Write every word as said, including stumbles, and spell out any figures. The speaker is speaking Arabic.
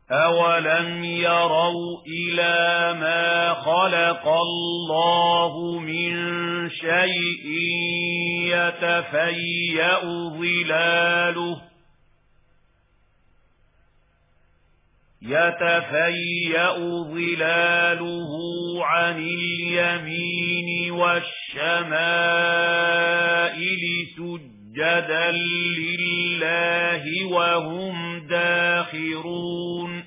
أَوَلَمْ يَرَوْا إِلَى مَا خَلَقَ اللَّهُ مِنْ شَيْءٍ يَتَفَيَّأُ ظِلَالُهُ يَتَفَيَّأُ ظِلَالُهُ عَنِ الْيَمِينِ وَالشَّمَائِلِ سُجَّدًا لِلَّهِ وَهُمْ دَاخِرُونَ